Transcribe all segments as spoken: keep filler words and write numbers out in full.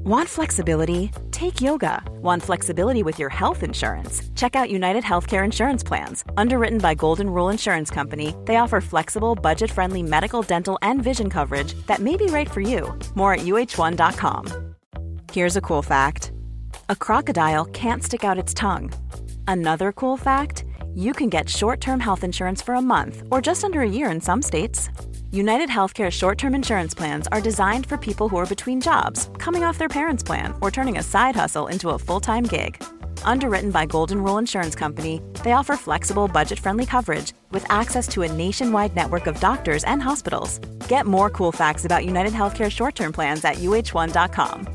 Want flexibility? Take yoga. Want flexibility with your health insurance? Check out United Healthcare Insurance Plans. Underwritten by Golden Rule Insurance Company, they offer flexible, budget-friendly medical, dental, and vision coverage that may be right for you. More at U H one dot com. Here's a cool fact. A crocodile can't stick out its tongue. Another cool fact, you can get short-term health insurance for a month or just under a year in some states. United Healthcare short-term insurance plans are designed for people who are between jobs, coming off their parents' plan, or turning a side hustle into a full-time gig. Underwritten by Golden Rule Insurance Company, they offer flexible, budget-friendly coverage with access to a nationwide network of doctors and hospitals. Get more cool facts about United Healthcare short-term plans at U H one dot com.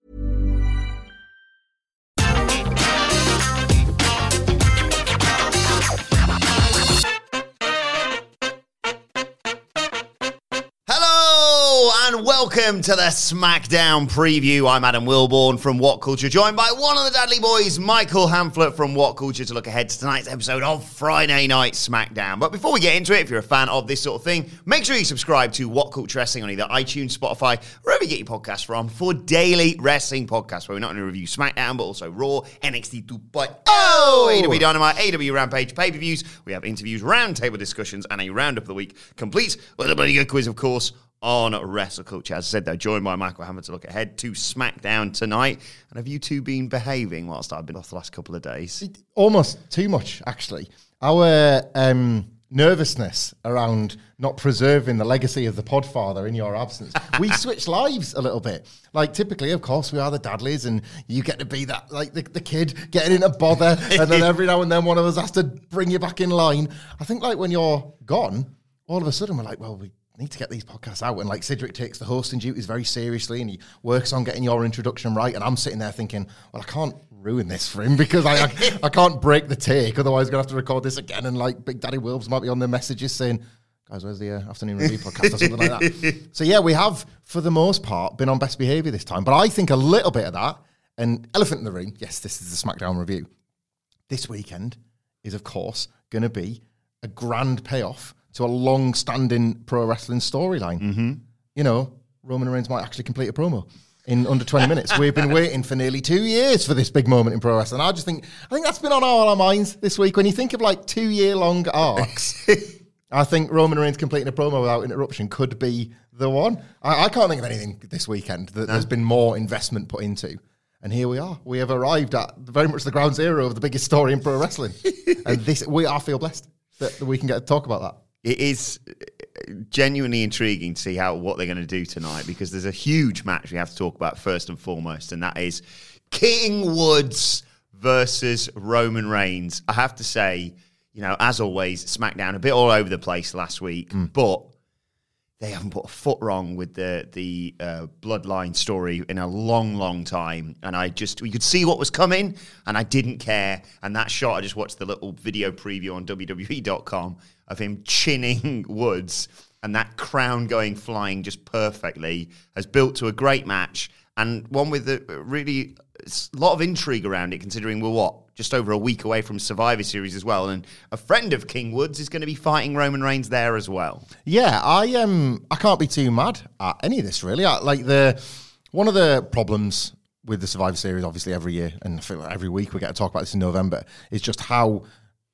And welcome to the SmackDown preview. I'm Adam Wilborn from What Culture, joined by one of the Dudley boys, Michael Hamflett from What Culture, to look ahead to tonight's episode of Friday Night SmackDown. But before we get into it, if you're a fan of this sort of thing, make sure you subscribe to What Culture Wrestling on either iTunes, Spotify, wherever you get your podcasts from, for daily wrestling podcasts where we not only review SmackDown, but also Raw, N X T two point oh, A E W Dynamite, A E W Rampage, pay-per-views. We have interviews, roundtable discussions, and a roundup of the week, complete with a bloody good quiz, of course, on Wrestle Culture. As I said, though, joined by Michael Hamflett to look ahead to SmackDown tonight. And have you two been behaving whilst I've been off the last couple of days? Almost too much, actually. Our um, nervousness around not preserving the legacy of the Podfather in your absence. We switch lives a little bit. Like, typically, of course, we are the Dadleys, and you get to be that, like, the, the kid getting into bother, and then every now and then one of us has to bring you back in line. I think, like, when you're gone, all of a sudden we're like, well, we need to get these podcasts out, and like Cedric takes the hosting duties very seriously and he works on getting your introduction right, and I'm sitting there thinking, well, I can't ruin this for him because I I, I can't break the take, otherwise I'm going to have to record this again, and like Big Daddy Wilbs might be on the messages saying, guys, where's the uh, afternoon review podcast or something like that. So yeah, we have for the most part been on best behaviour this time, but I think a little bit of that, and elephant in the room, yes, this is the SmackDown review, this weekend is of course going to be a grand payoff to a long-standing pro wrestling storyline. Mm-hmm. You know, Roman Reigns might actually complete a promo in under twenty minutes. We've been waiting for nearly two years for this big moment in pro wrestling. I just think, I think that's been on all our minds this week. When you think of like two-year-long arcs, I think Roman Reigns completing a promo without interruption could be the one. I, I can't think of anything this weekend that no. there's been more investment put into. And here we are. We have arrived at very much the ground zero of the biggest story in pro wrestling. And this, we I feel blessed that, that we can get to talk about that. It is genuinely intriguing to see how what they're going to do tonight, because there's a huge match we have to talk about first and foremost, and that is King Woods versus Roman Reigns. I have to say, you know, as always, SmackDown a bit all over the place last week, mm. but they haven't put a foot wrong with the the uh, Bloodline story in a long, long time. And I just, we could see what was coming, and I didn't care. And that shot, I just watched the little video preview on W W E dot com of him chinning Woods, and that crown going flying just perfectly, has built to a great match, and one with a really a lot of intrigue around it, considering we're, what, just over a week away from Survivor Series as well, and a friend of King Woods is going to be fighting Roman Reigns there as well. Yeah, I um I can't be too mad at any of this, really. I, like the one of the problems with the Survivor Series, obviously every year, and I feel like every week we get to talk about this in November, is just how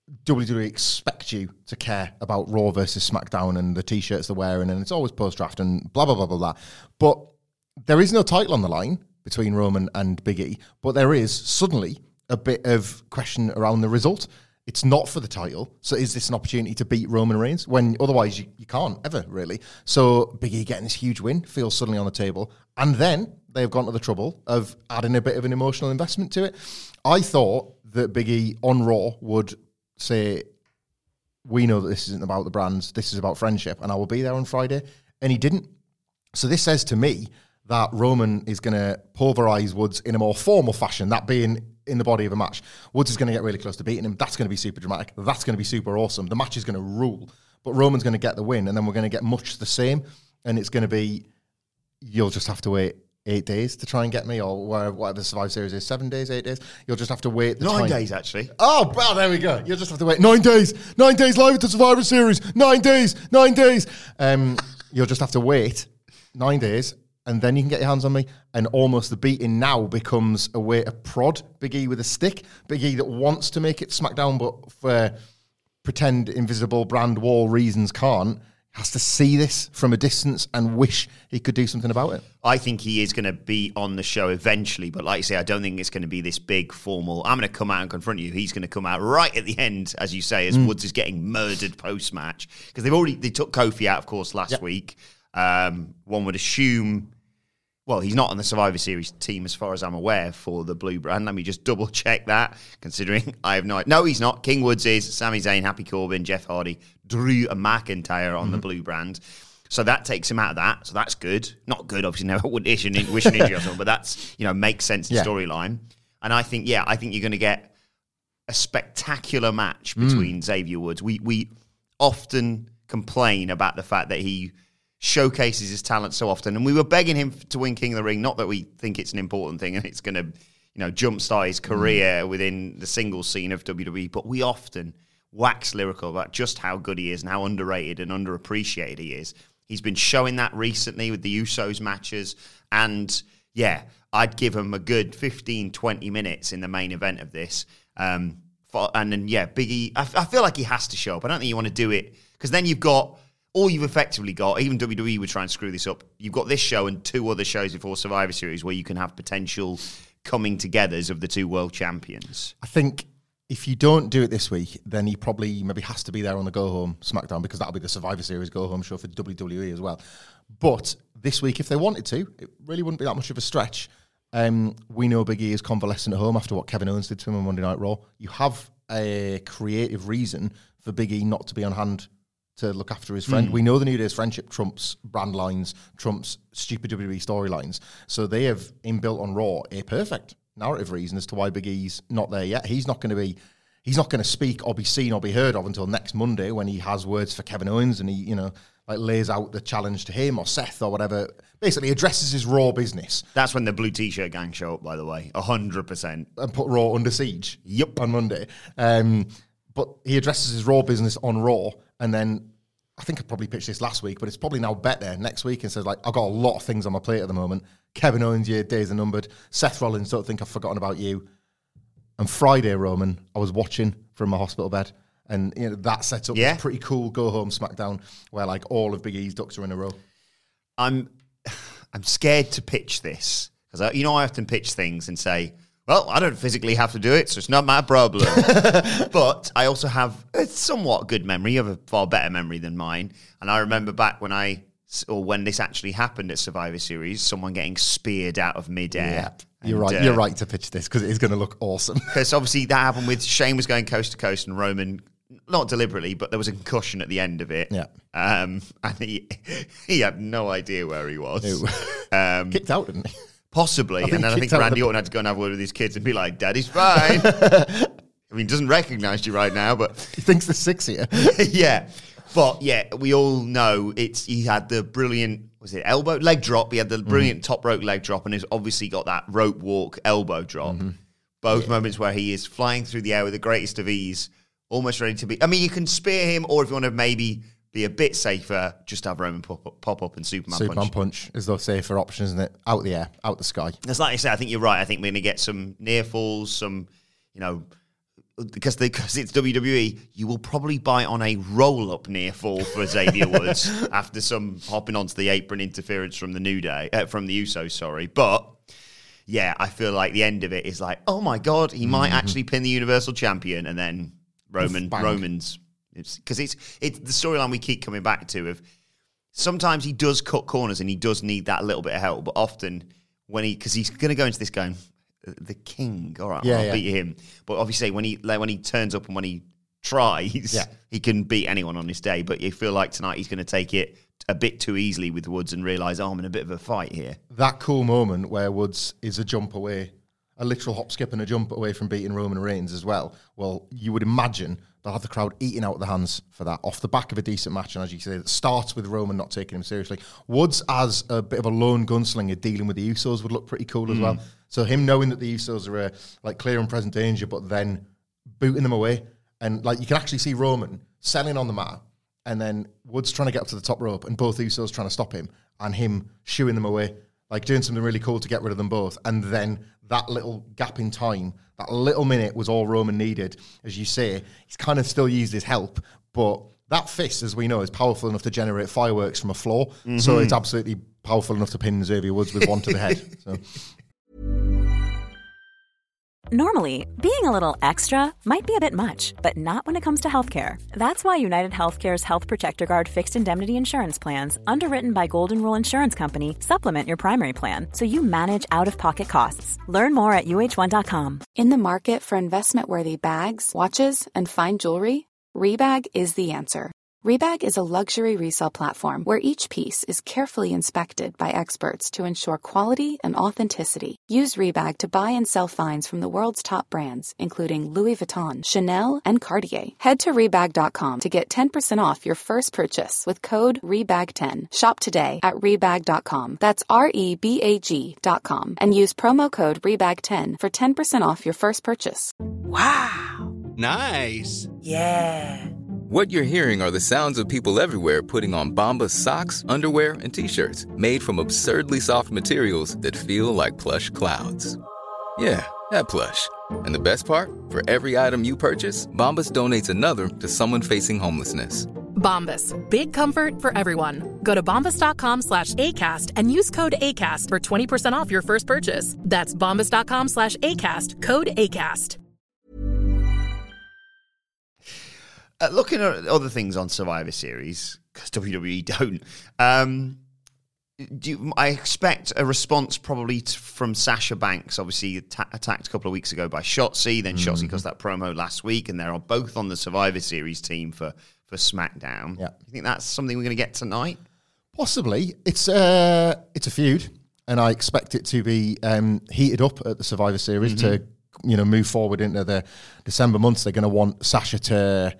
W W E expect you to care about Raw versus SmackDown and the T-shirts they're wearing, and it's always post-draft and blah, blah, blah, blah, blah. But there is no title on the line between Roman and Big E, but there is suddenly a bit of question around the result. It's not for the title, so is this an opportunity to beat Roman Reigns when otherwise you, you can't ever, really? So Big E getting this huge win feels suddenly on the table, and then they've gone to the trouble of adding a bit of an emotional investment to it. I thought that Big E on Raw would say, we know that this isn't about the brands, this is about friendship, and I will be there on Friday, and he didn't. So this says to me that Roman is going to pulverize Woods in a more formal fashion, that being in the body of a match. Woods is going to get really close to beating him. That's going to be super dramatic. That's going to be super awesome. The match is going to rule, but Roman's going to get the win, and then we're going to get much the same, and it's going to be, you'll just have to wait eight days to try and get me, or whatever the Survivor Series is, seven days, eight days. You'll just have to wait. The nine time. days, actually. Oh, well, there we go. You'll just have to wait nine days. Nine days live at the Survivor Series. Nine days. Nine days. Um, you'll just have to wait nine days, and then you can get your hands on me. And almost the beating now becomes a way to prod Big E with a stick. Big E that wants to make it SmackDown, but for pretend invisible brand wall reasons can't, has to see this from a distance and wish he could do something about it. I think he is going to be on the show eventually, but like you say, I don't think it's going to be this big formal, I'm going to come out and confront you. He's going to come out right at the end, as you say, as mm. Woods is getting murdered post-match. Because they've already, they took Kofi out, of course, last yep. week. Um, one would assume, well, he's not on the Survivor Series team as far as I'm aware for the Blue Brand. Let me just double check that, considering I have no idea. No, he's not. King Woods is, Sami Zayn, Happy Corbin, Jeff Hardy, Drew McIntyre on mm-hmm. the Blue Brand. So that takes him out of that. So that's good. Not good, obviously, never would wish an injury or something, but that's, you know, makes sense in yeah. storyline. And I think, yeah, I think you're going to get a spectacular match between mm. Xavier Woods. We we often complain about the fact that he showcases his talent so often, and we were begging him to win King of the Ring, not that we think it's an important thing and it's going to, you know, jumpstart his career mm. within the singles scene of W W E, but we often wax lyrical about just how good he is and how underrated and underappreciated he is. He's been showing that recently with the Usos matches, and yeah, I'd give him a good fifteen, twenty minutes in the main event of this. Um, for, and then, yeah, Big E, I, I feel like he has to show up. I don't think you want to do it, because then you've got, all you've effectively got, even W W E would try and screw this up, you've got this show and two other shows before Survivor Series where you can have potential coming togethers of the two world champions. I think if you don't do it this week, then he probably maybe has to be there on the go-home SmackDown, because that'll be the Survivor Series go-home show for W W E as well. But this week, if they wanted to, it really wouldn't be that much of a stretch. Um, we know Big E is convalescent at home after what Kevin Owens did to him on Monday Night Raw. You have a creative reason for Big E not to be on hand to look after his friend. Mm. We know the New Day's friendship trumps brand lines, trumps stupid W W E storylines. So they have inbuilt on Raw a perfect narrative reason as to why Big E's not there yet. He's not going to be, he's not going to speak or be seen or be heard of until next Monday, when he has words for Kevin Owens and he, you know, like lays out the challenge to him or Seth or whatever. Basically addresses his Raw business. That's when the blue t-shirt gang show up, by the way, a hundred percent, and put Raw under siege. Yep, on Monday. Um, but he addresses his Raw business on Raw, and then I think I probably pitched this last week, but it's probably now better next week, and says, like, I've got a lot of things on my plate at the moment. Kevin Owens, your days are numbered. Seth Rollins, don't think I've forgotten about you. And Friday, Roman, I was watching from my hospital bed, and you know that sets up yeah. this pretty cool go-home SmackDown where, like, all of Big E's ducks are in a row. I'm, I'm scared to pitch this, because, you know, I often pitch things and say, well, I don't physically have to do it, so it's not my problem. But I also have a somewhat good memory. You have a far better memory than mine. And I remember back when I, or when this actually happened at Survivor Series, someone getting speared out of midair. Yeah, you're right. Uh, you're right to pitch this, because it is going to look awesome. Because obviously that happened with Shane was going coast to coast and Roman, not deliberately, but there was a concussion at the end of it. Yeah. Um, and he he had no idea where he was. Um, Kicked out, didn't he? Possibly, and then I think Randy the... Orton had to go and have a word with his kids and be like, Daddy's fine. I mean, he doesn't recognise you right now, but... He thinks the sexier. Yeah. But, yeah, we all know it's he had the brilliant, was it elbow? Leg drop. He had the brilliant mm. top rope leg drop, and he's obviously got that rope walk elbow drop. Mm-hmm. Both yeah. moments where he is flying through the air with the greatest of ease, almost ready to be... I mean, you can spear him, or if you want to maybe... be a bit safer, just have Roman pop up, pop up and Superman, Superman punch. Superman punch is the safer option, isn't it? Out the air, out the sky. That's like I said, I think you're right. I think we're going to get some near falls, some, you know, because they, because it's W W E, you will probably buy on a roll-up near fall for Xavier Woods after some hopping onto the apron interference from the New Day, uh, from the Usos, sorry. But, yeah, I feel like the end of it is like, oh my God, he might mm-hmm. actually pin the Universal Champion, and then Roman Roman's... Because it's it's the storyline we keep coming back to of sometimes he does cut corners and he does need that little bit of help, but often when he, because he's going to go into this going, the king, all right, yeah, well, I'll yeah. beat him. But obviously when he like, when he turns up and when he tries, yeah. he can beat anyone on this day. But you feel like tonight he's going to take it a bit too easily with Woods and realise, oh, I'm in a bit of a fight here. That cool moment where Woods is a jump away, a literal hop, skip and a jump away from beating Roman Reigns as well. Well, you would imagine they'll have the crowd eating out the hands for that off the back of a decent match. And as you say, it starts with Roman not taking him seriously. Woods as a bit of a lone gunslinger dealing with the Usos would look pretty cool mm. as well. So him knowing that the Usos are a, like clear and present danger, but then booting them away. And like you can actually see Roman selling on the mat and then Woods trying to get up to the top rope and both Usos trying to stop him and him shooing them away. like doing something really cool to get rid of them both. And then that little gap in time, that little minute was all Roman needed. As you say, he's kind of still used his help, but that fist, as we know, is powerful enough to generate fireworks from a floor. Mm-hmm. So it's absolutely powerful enough to pin Xavier Woods with one to the head. So. Normally, being a little extra might be a bit much, but not when it comes to healthcare. That's why United Healthcare's Health Protector Guard fixed indemnity insurance plans, underwritten by Golden Rule Insurance Company, supplement your primary plan so you manage out-of-pocket costs. Learn more at U H one dot com. In the market for investment-worthy bags, watches, and fine jewelry, Rebag is the answer. Rebag is a luxury resale platform where each piece is carefully inspected by experts to ensure quality and authenticity. Use Rebag to buy and sell finds from the world's top brands, including Louis Vuitton, Chanel, and Cartier. Head to Rebag dot com to get ten percent off your first purchase with code Rebag ten. Shop today at Rebag dot com. That's R E B A G dot com. And use promo code Rebag ten for ten percent off your first purchase. Wow. Nice. Yeah. What you're hearing are the sounds of people everywhere putting on Bombas socks, underwear, and T-shirts made from absurdly soft materials that feel like plush clouds. Yeah, that plush. And the best part? For every item you purchase, Bombas donates another to someone facing homelessness. Bombas. Big comfort for everyone. Go to bombas dot com slash ACAST and use code ACAST for twenty percent off your first purchase. That's bombas dot com slash ACAST. Code ACAST. Uh, looking at other things on Survivor Series, because W W E don't, um, do you, I expect a response probably t- from Sasha Banks, obviously ta- attacked a couple of weeks ago by Shotzi, then mm-hmm. Shotzi got that promo last week, and they're both on the Survivor Series team for, for SmackDown. Yeah. You think that's something we're going to get tonight? Possibly. It's, uh, it's a feud, and I expect it to be um, heated up at the Survivor Series mm-hmm. to you know move forward into the December months. They're going to want Sasha to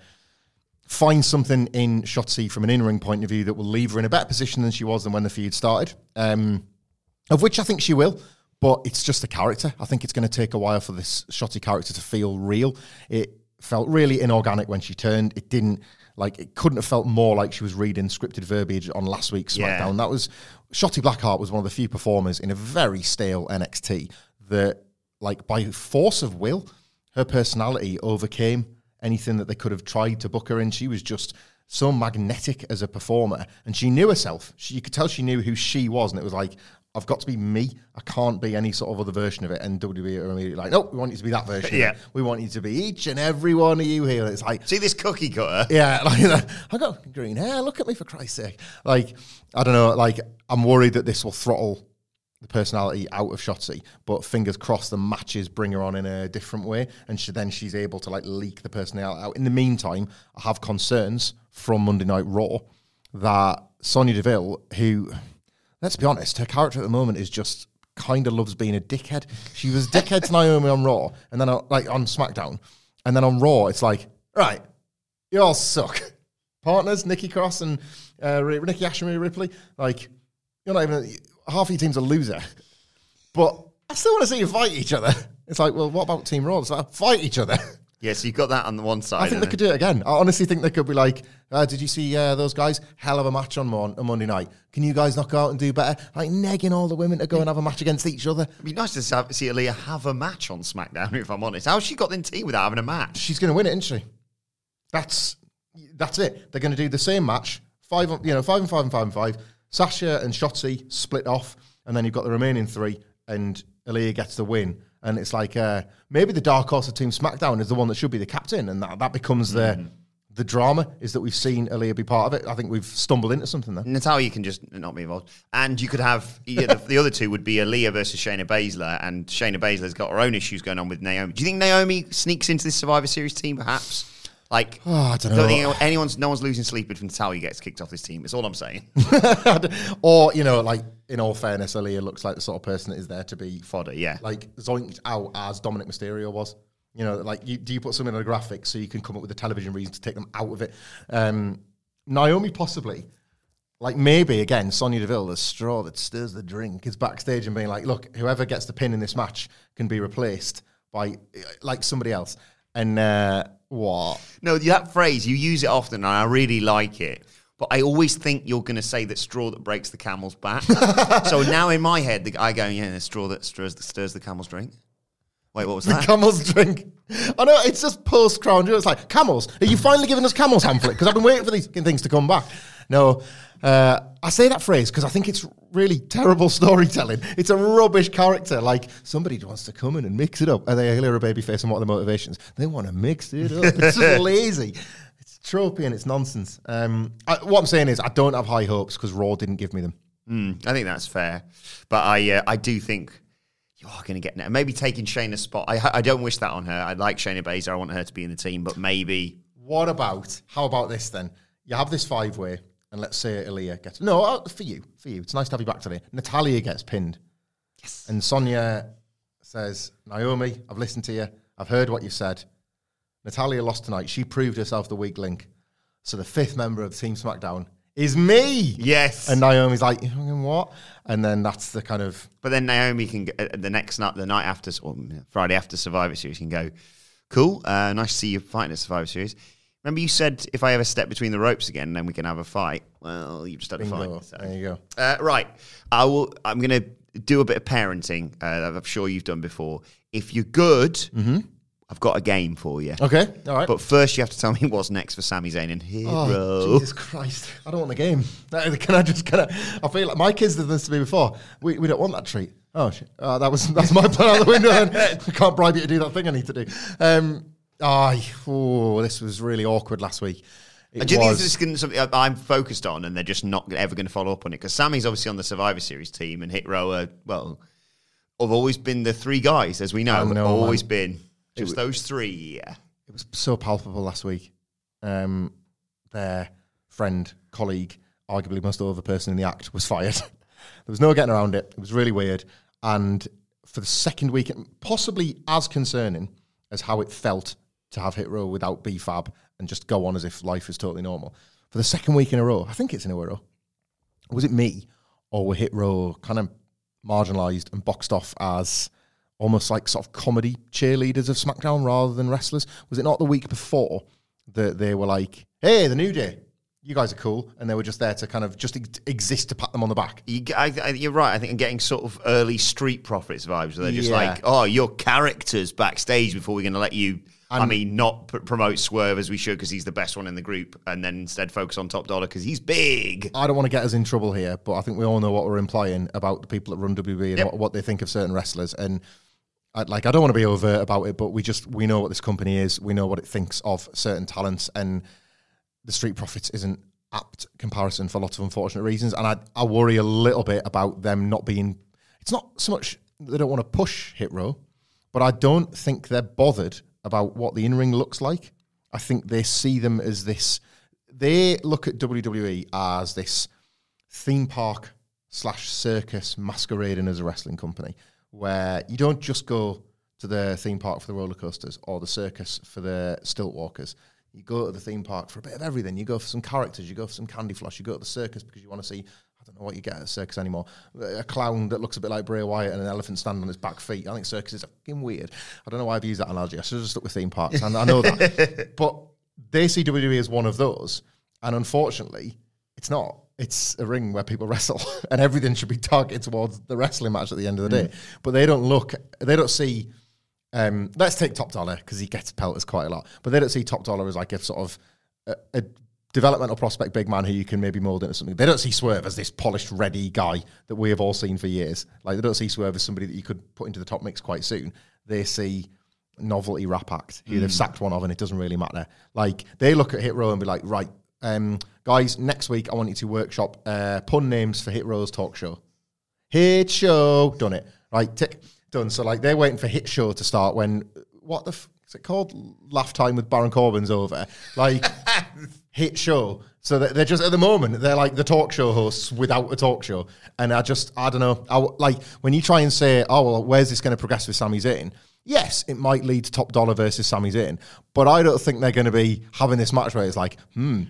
find something in Shotzi from an in-ring point of view that will leave her in a better position than she was than when the feud started, um, of which I think she will, but it's just a character. I think it's going to take a while for this Shotzi character to feel real. It felt really inorganic when she turned. It didn't, like, it couldn't have felt more like she was reading scripted verbiage on last week's SmackDown. Yeah. That was, Shotzi Blackheart was one of the few performers in a very stale N X T that, like, by force of will, her personality overcame anything that they could have tried to book her in. She was just so magnetic as a performer, and she knew herself. She, you could tell she knew who she was, and it was like, I've got to be me. I can't be any sort of other version of it. And W W E are immediately like, nope, we want you to be that version. Yeah. Of it. We want you to be each and every one of you here. It's like, see this cookie cutter? Yeah, like, I got green hair. Look at me, for Christ's sake. Like, I don't know. Like, I'm worried that this will throttle the personality out of Shotzi, but fingers crossed the matches bring her on in a different way, and she, then she's able to like leak the personality out. In the meantime, I have concerns from Monday Night Raw that Sonya Deville, who, let's be honest, her character at the moment is just kind of loves being a dickhead. She was dickhead to Naomi on Raw, and then on, like on SmackDown, and then on Raw, it's like, right, you all suck. Partners, Nikki Cross and uh, Nikki Ash and Rhea Ripley, like, you're not even... half of your team's a loser, but I still want to see you fight each other. It's like, well, what about Team Raw? It's like, fight each other. Yeah, so you've got that on the one side. I think they could do it again. I honestly think they could be like, uh, did you see uh, those guys? Hell of a match on, Mon- on Monday night. Can you guys knock out and do better? Like, negging all the women to go and have a match against each other. It'd be nice to have, see Aaliyah have a match on SmackDown, if I'm honest. How's she got in team without having a match? She's going to win it, isn't she? That's that's it. They're going to do the same match, five, you know, five and five and five and five. Sasha and Shotzi split off. And then you've got the remaining three, and Aaliyah gets the win. And it's like, uh, maybe the dark horse of Team SmackDown is the one that should be the captain, and that, that becomes mm-hmm. the the drama, is that we've seen Aaliyah be part of it. I think we've stumbled into something there. Natalya can just not be involved. And you could have, yeah, the, the other two would be Aaliyah versus Shayna Baszler, and Shayna Baszler's got her own issues going on with Naomi. Do you think Naomi sneaks into this Survivor Series team, perhaps? Like, oh, I don't know. Don't think anyone's, no one's losing sleep if Natalya gets kicked off this team. It's all I'm saying. Or, you know, like, in all fairness, Aaliyah looks like the sort of person that is there to be fodder, yeah. Like, zoinked out as Dominic Mysterio was. You know, like, you, do you put something in a graphic so you can come up with a television reason to take them out of it? Um, Naomi, possibly. Like, maybe, again, Sonya Deville, the straw that stirs the drink, is backstage and being like, look, whoever gets the pin in this match can be replaced by, like, somebody else. And, uh, what? No, that phrase, you use it often, and I really like it. but I always think you're going to say that straw that breaks the camel's back. So now in my head, the, I go, yeah, the straw that stirs, stirs the camel's drink. Wait, what was The that? camel's drink. I know, it's just post-Crown Jewel. It's like, camels, are you finally giving us camels pamphlet? Because I've been waiting for these things to come back. No, uh, I say that phrase because I think it's really terrible storytelling. It's a rubbish character. Like, somebody wants to come in and mix it up. Are they a Hillary Babyface and what are the motivations? They want to mix it up. It's just lazy. It's tropey and it's nonsense. Um, I, what I'm saying is I don't have high hopes because Raw didn't give me them. Mm, I think that's fair. But I uh, I do think you are going to get... Maybe taking Shayna's spot. I, I don't wish that on her. I like Shayna Baszler. I want her to be in the team, but maybe... What about... How about this then? You have this five-way... And let's say Aaliyah gets... No, uh, for you. For you. It's nice to have you back today. Natalya gets pinned. Yes. And Sonya says, Naomi, I've listened to you. I've heard what you said. Natalya lost tonight. She proved herself the weak link. So the fifth member of Team SmackDown is me. Yes. And Naomi's like, what? And then that's the kind of... But then Naomi can... Get, uh, the next night, the night after... Or Friday after Survivor Series can go, cool. Uh, nice to see you fighting at Survivor Series. Remember you said if I ever step between the ropes again, then we can have a fight. Well, you just had Bingo. a fight. So. There you go. Uh, right. I will, I'm going to do a bit of parenting uh, that I'm sure you've done before. If you're good, mm-hmm. I've got a game for you. Okay, all right. But first you have to tell me what's next for Sami Zayn and Hero. Oh, Jesus Christ. I don't want the game. Can I just kind of... I feel like my kids did this to me before. We we don't want that treat. Oh, shit. Uh, that was that's my plan out the window. Then. I can't bribe you to do that thing I need to do. Um... Oh, oh, this was really awkward last week. It do you was. think this is something I'm focused on and they're just not ever going to follow up on it? Because Sammy's obviously on the Survivor Series team and Hit Row are, well, have always been the three guys, as we know. know always man. been just it, those three. Yeah. It was so palpable last week. Um, their friend, colleague, arguably most over person in the act, was fired. There was no getting around it. It was really weird. And for the second week, possibly as concerning as how it felt to have Hit Row without B F A B and just go on as if life is totally normal. For the second week in a row, I think it's in a row, was it me or were Hit Row kind of marginalised and boxed off as almost like sort of comedy cheerleaders of SmackDown rather than wrestlers? Was it not the week before that they were like, hey, the New Day, you guys are cool, and they were just there to kind of just ex- exist to pat them on the back? You, I, I, you're right. I think I'm getting sort of early Street Profits vibes where they're just Yeah. like, oh, you're characters backstage before we're going to let you... And I mean, not p- promote Swerve as we should because he's the best one in the group, and then instead focus on Top Dollar because he's big. I don't want to get us in trouble here, but I think we all know what we're implying about the people that run W W E and Yep. what, what they think of certain wrestlers. And I, like, I don't want to be overt about it, but we just we know what this company is. We know what it thinks of certain talents, and the Street Profits isn't apt comparison for lots of unfortunate reasons. And I, I worry a little bit about them not being. It's not so much that they don't want to push Hit Row, but I don't think they're bothered about what the in-ring looks like. I think they see them as this... They look at W W E as this theme park slash circus masquerading as a wrestling company, where you don't just go to the theme park for the roller coasters or the circus for the stilt walkers. You go to the theme park for a bit of everything. You go for some characters. You go for some candy floss. You go to the circus because you want to see... I don't know what you get at a circus anymore. A clown that looks a bit like Bray Wyatt and an elephant standing on his back feet. I think circuses are fucking weird. I don't know why I've used that analogy. I should have just stuck with theme parks. And I know that. But they see W W E as one of those. And unfortunately, it's not. It's a ring where people wrestle. And everything should be targeted towards the wrestling match at the end of the mm. day. But they don't look, they don't see, um, let's take Top Dollar because he gets pelters quite a lot. But they don't see Top Dollar as like a sort of a, a developmental prospect big man who you can maybe mould into something. They don't see Swerve as this polished, ready guy that we have all seen for years. Like, they don't see Swerve as somebody that you could put into the top mix quite soon. They see novelty rap act who mm. they've sacked one of and it doesn't really matter. Like, they look at Hit Row and be like, right, um, guys, next week I want you to workshop uh, pun names for Hit Row's talk show. Hit Show. Done it. Right, tick. Done. So, like, they're waiting for Hit Show to start when, what the f- is it called? Laugh Time with Baron Corbin's over. Like... Hit Show. So they're just, at the moment, they're like the talk show hosts without a talk show. And I just, I don't know. I, like, when you try and say, oh, well, where's this going to progress with Sami Zayn? Yes, it might lead to Top Dollar versus Sami Zayn. But I don't think they're going to be having this match where it's like, hmm,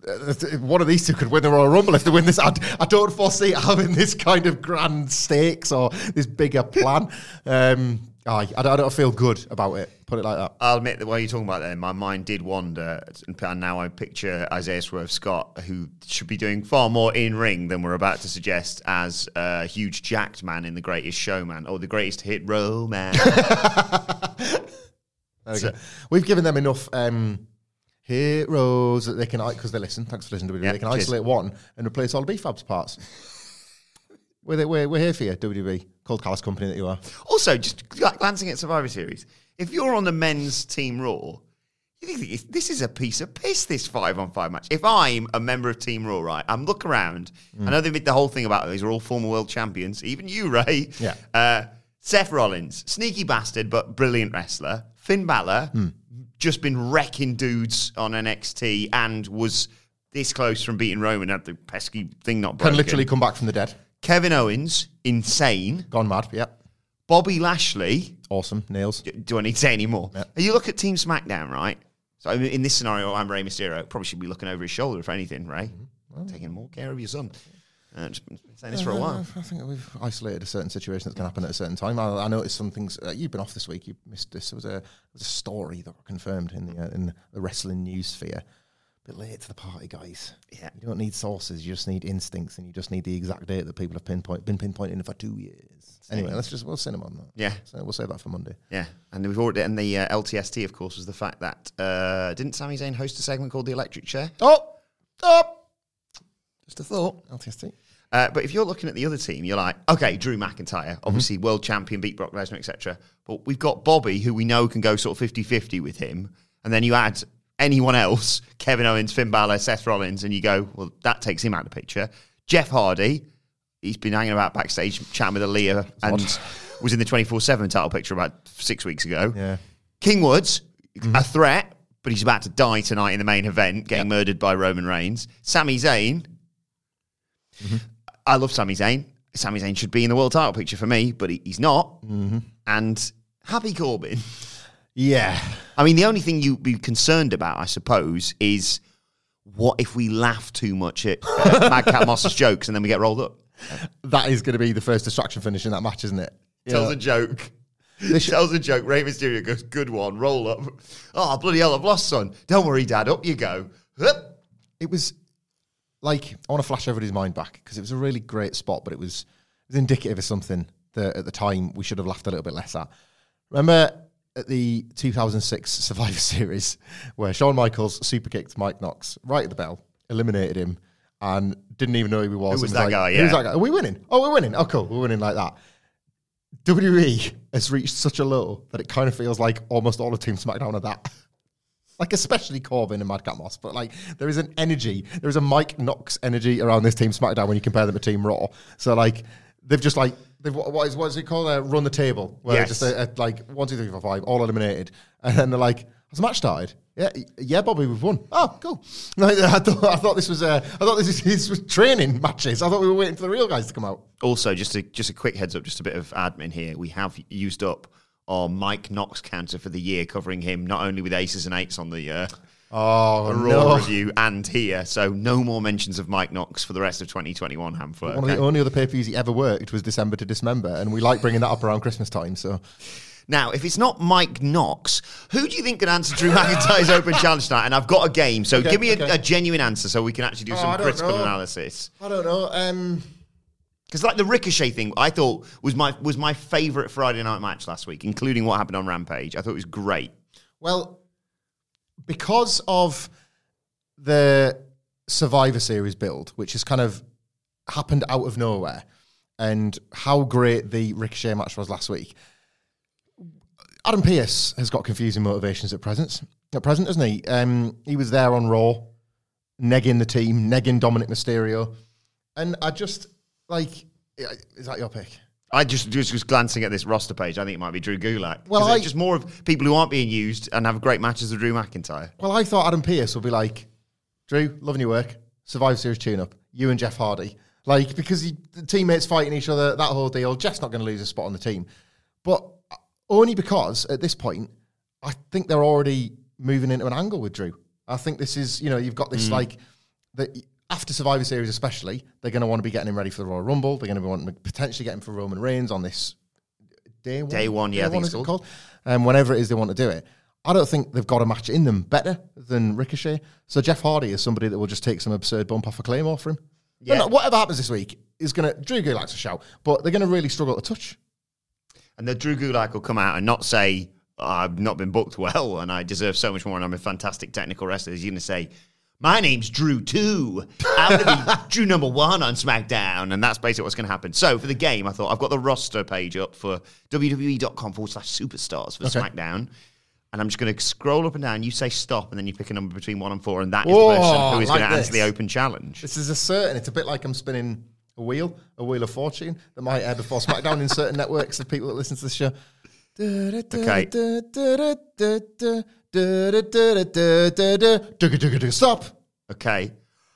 one of these two could win the Royal Rumble if they win this. I, I don't foresee it having this kind of grand stakes or this bigger plan. Um, Aye, I don't, I don't feel good about it. Put it like that. I'll admit that while you're talking about that, my mind did wander, and now I picture Isaiah Swerve Scott, who should be doing far more in ring than we're about to suggest, as a huge jacked man in The Greatest Showman, or The Greatest Hit Romance. so, We've given them enough um, heroes that they can, because they listen. Thanks for listening to W W E. Yeah, they can cheers. isolate one and replace all the B Fab's parts. we're, we're, we're here for you, W W E. Cold Callous company that you are. Also, just gl- glancing at Survivor Series, if you're on the men's Team Raw, you think this is a piece of piss, this five-on-five match. If I'm a member of Team Raw, right, I'm look around. Mm. I know they made the whole thing about these are all former world champions, even you, Ray. Yeah. Uh, Seth Rollins, sneaky bastard, but brilliant wrestler. Finn Balor, mm. just been wrecking dudes on N X T and was this close from beating Roman, had the pesky thing not broken. Can literally come back from the dead. Kevin Owens, insane. Gone mad, yeah. Bobby Lashley. Awesome, nails. Do I need to say any more? Yeah. You look at Team SmackDown, right? So in this scenario, I'm Rey Mysterio. Probably should be looking over his shoulder, if anything, Ray. Mm-hmm. Well, taking more care of your son. Uh, just been saying this for a while. I think we've isolated a certain situation that's going to happen at a certain time. I, I noticed some things. Uh, you've been off this week. You missed this. There was a, there was a story that got confirmed in the uh, in the wrestling news sphere. A bit late to the party, guys. Yeah. You don't need sources. You just need instincts, and you just need the exact date that people have pinpoint, been pinpointing for two years. Same. Anyway, let's just we'll send them on that. Yeah. So we'll save that for Monday. Yeah, and we've already and the uh, L T S T, of course, was the fact that uh, didn't Sami Zayn host a segment called the Electric Chair? Oh, oh, just a thought. L T S T. Uh, but if you're looking at the other team, you're like, okay, Drew McIntyre, obviously mm-hmm. world champion, beat Brock Lesnar, et cetera. But we've got Bobby, who we know can go sort of fifty-fifty with him. And then you add anyone else, Kevin Owens, Finn Balor, Seth Rollins, and you go, well, that takes him out of the picture. Jeff Hardy, he's been hanging about backstage, chatting with Aaliyah, and what? was in the twenty-four seven title picture about six weeks ago. Yeah. King Woods, mm-hmm. a threat, but he's about to die tonight in the main event, getting yep. murdered by Roman Reigns. Sami Zayn, mm-hmm. I love Sami Zayn. Sami Zayn should be in the world title picture for me, but he, he's not. Mm-hmm. And Happy Corbin. Yeah. I mean, the only thing you'd be concerned about, I suppose, is what if we laugh too much at uh, Madcap Moss's jokes and then we get rolled up? That is going to be the first distraction finish in that match, isn't it? Tells yeah. a joke. This tells a joke. Rey Mysterio goes, good one, roll up. Oh, bloody hell, I've lost, son. Don't worry, Dad, up you go. Hup. It was... Like, I want to flash everybody's mind back because it was a really great spot, but it was, it was indicative of something that at the time we should have laughed a little bit less at. Remember at the two thousand six Survivor Series where Shawn Michaels super kicked Mike Knox right at the bell, eliminated him, and didn't even know who he was. Who was was that like, guy? Yeah. Who was that guy? Are we winning? Oh, we're winning. Oh, cool. We're winning like that. W W E has reached such a low that it kind of feels like almost all of Team SmackDown are that. Like, especially Corbin and Madcap Moss. But, like, there is an energy. There is a Mike Knox energy around this Team SmackDown when you compare them to Team Raw. So, like, they've just, like, they've what is, what is it called? Uh, run the table. Where yes. they're just, uh, uh, like, one, two, three, four, five, all eliminated. And then they're like, has the match started? Yeah, yeah, Bobby, we've won. Oh, cool. Like, I, thought, I thought this was uh, I thought this, is, this was training matches. I thought we were waiting for the real guys to come out. Also, just a, just a quick heads up, just a bit of admin here. We have used up our Mike Knox counter for the year, covering him not only with aces and eights on the uh, oh, Raw no. review and here. So no more mentions of Mike Knox for the rest of twenty twenty-one, Hamflet. One okay? of the only other pay-per-views he ever worked was December to Dismember, and we like bringing that up around Christmas time. So, now, if it's not Mike Knox, who do you think can answer Drew McIntyre's open challenge tonight? And I've got a game, so okay, give me a, okay. a genuine answer so we can actually do oh, some critical know. analysis. I don't know. Um... Because like the Ricochet thing, I thought was my was my favourite Friday night match last week, including what happened on Rampage. I thought it was great. Well, because of the Survivor Series build, which has kind of happened out of nowhere, and how great the Ricochet match was last week, Adam Pearce has got confusing motivations at present. At present, isn't he? Um, he was there on Raw, negging the team, negging Dominic Mysterio, and I just. Like, is that your pick? I just, just was glancing at this roster page. I think it might be Drew Gulak. Well, I, it's just more of people who aren't being used and have great matches with Drew McIntyre. Well, I thought Adam Pearce would be like, Drew, loving your work. Survivor Series tune-up. You and Jeff Hardy. Like, because he, the teammates fighting each other, that whole deal. Jeff's not going to lose a spot on the team. But only because, at this point, I think they're already moving into an angle with Drew. I think this is, you know, you've got this, mm. like, the... After Survivor Series especially, they're going to want to be getting him ready for the Royal Rumble. They're going to want to potentially get him for Roman Reigns on this day one. Day one, yeah, I day think one, it's is it called. called? Um, whenever it is they want to do it. I don't think they've got a match in them better than Ricochet. So Jeff Hardy is somebody that will just take some absurd bump off a Claymore for him. Yeah. No, whatever happens this week is going to... Drew Gulak likes to shout, but they're going to really struggle to touch. And the Drew Gulak will come out and not say, oh, I've not been booked well and I deserve so much more and I'm a fantastic technical wrestler. He's going to say, my name's Drew too. I'm going to be Drew number one on SmackDown. And that's basically what's going to happen. So for the game, I thought I've got the roster page up for www.com forward slash superstars for okay. SmackDown. And I'm just going to scroll up and down. You say stop, and then you pick a number between one and four, and that is Whoa, the person who is like going to this. answer the open challenge. This is a certain... It's a bit like I'm spinning a wheel, a wheel of fortune that might air before SmackDown in certain networks of people that listen to the show. Okay. Stop. Okay.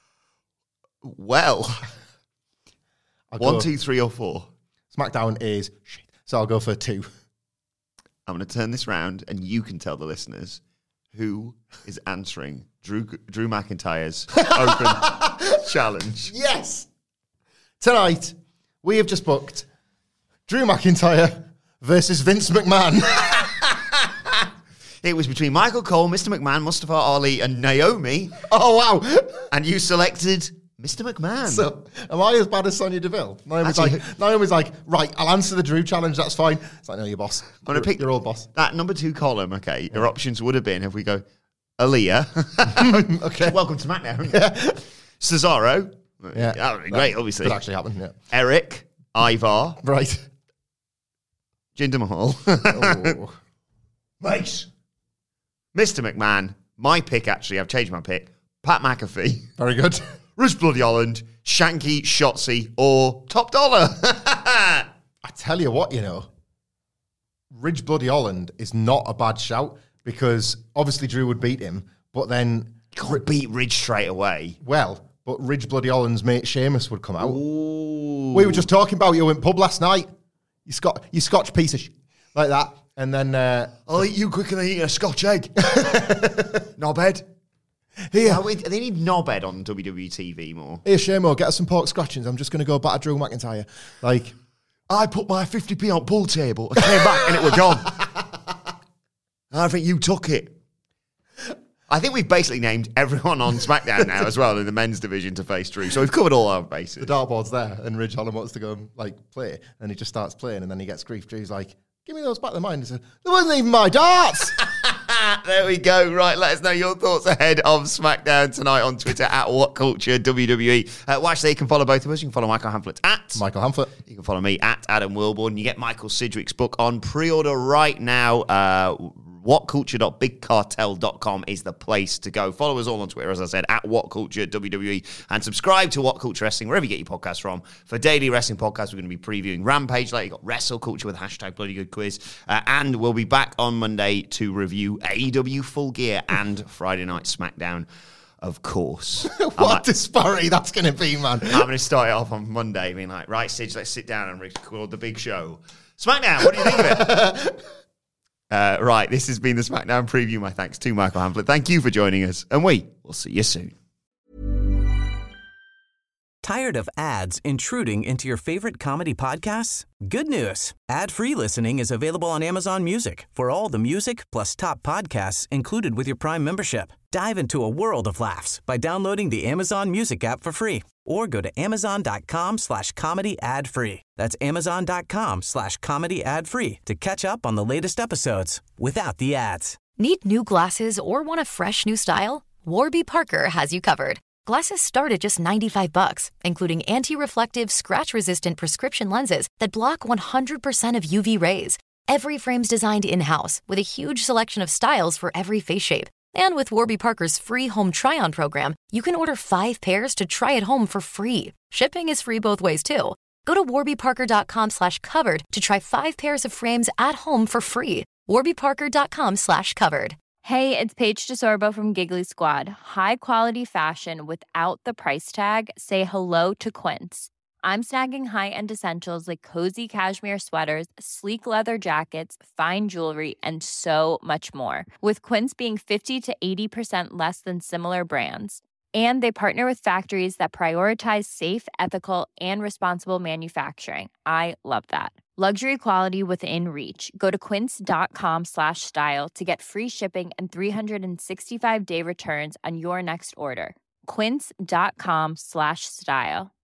Well, I'll one, go- two, three, or four. SmackDown is shit. So I'll go for two. I'm going to turn this round, and you can tell the listeners who is answering Drew Drew McIntyre's open challenge. Yes. Tonight, we have just booked Drew McIntyre versus Vince McMahon. It was between Michael Cole, Mister McMahon, Mustafa Ali, and Naomi, Oh, wow. and you selected Mister McMahon. So, am I as bad as Sonya Deville? Naomi's Actually- like, Naomi's like, right, I'll answer the Drew challenge, that's fine. It's like, no, you're boss. I'm going to pick your old boss. that number two column. Okay, your options would have been if we go Aaliyah. Okay. Welcome to SmackDown. Cesaro. Yeah. That would be great, obviously. Could actually happen, yeah. Eric, Ivar, Right. Jinder Mahal. Oh. Mace. Mister McMahon. My pick, actually, I've changed my pick. Pat McAfee. Very good. Ridge Bloody Holland. Shanky, Shotzi, or Top Dollar. I tell you what, you know, Ridge Bloody Holland is not a bad shout because obviously Drew would beat him, but then, Can't beat Ridge straight away. well, but Ridge Bloody Holland's mate Sheamus would come out. Ooh. We were just talking about you in pub last night. You Scot, you Scotch piece of sh- like that. And then, uh, I'll eat you quicker than eating a Scotch egg. Knobhead. here, Oh, wait, they need Knobhead on W W E T V more. here, Shamo, get us some pork scratchings. I'm just going to go batter Drew McIntyre. Like, I put my fifty p on pool table. I came back and it were gone. I think you took it. I think we've basically named everyone on SmackDown now as well in the men's division to face Drew. So we've covered all our bases. the dartboard's there, and Ridge Holland wants to go and, like, play, and he just starts playing, and then he gets grief. Drew's like, give me those back of the mind. He said, there wasn't even my darts. There we go. Right, let us know your thoughts ahead of SmackDown tonight on Twitter at WhatCulture W W E. Uh, watch there, you can follow both of us. You can follow Michael Hamflett at Michael Hamflett. You can follow me at Adam Wilborn. You get Michael Sidgwick's book on pre-order right now. Uh, what culture dot big cartel dot com is the place to go. Follow us all on Twitter, as I said, at WhatCulture W W E, and subscribe to What Culture Wrestling, wherever you get your podcasts from. For daily wrestling podcasts, we're going to be previewing Rampage later. You've got Wrestle Culture with hashtag Bloody Good Quiz. Uh, and we'll be back on Monday to review A E W Full Gear and Friday Night SmackDown, of course. What disparity that's going to be, man. I'm going to start it off on Monday, being like, right, Sidge, let's sit down and record the big show. SmackDown, what do you think of it? uh, right, this has been the SmackDown preview. My thanks to Michael Hamflett. Thank you for joining us, and we will see you soon. Tired of ads intruding into your favorite comedy podcasts? Good news. Ad-free listening is available on Amazon Music for all the music plus top podcasts included with your Prime membership. Dive into a world of laughs by downloading the Amazon Music app for free or go to amazon.com slash comedy ad free. That's amazon.com slash comedy ad free to catch up on the latest episodes without the ads. Need new glasses or want a fresh new style? Warby Parker has you covered. Glasses start at just ninety-five bucks, including anti-reflective, scratch-resistant prescription lenses that block one hundred percent of U V rays. Every frame's designed in-house with a huge selection of styles for every face shape. And with Warby Parker's free home try-on program, you can order five pairs to try at home for free. Shipping is free both ways, too. Go to warbyparker.com slash covered to try five pairs of frames at home for free. warbyparker.com slash covered. Hey, it's Paige DeSorbo from Giggly Squad. High quality fashion without the price tag. Say hello to Quince. I'm snagging high-end essentials like cozy cashmere sweaters, sleek leather jackets, fine jewelry, and so much more. With Quince being fifty to eighty percent less than similar brands. And they partner with factories that prioritize safe, ethical, and responsible manufacturing. I love that. Luxury quality within reach. Go to quince.com slash style to get free shipping and three sixty-five day returns on your next order. Quince.com slash style.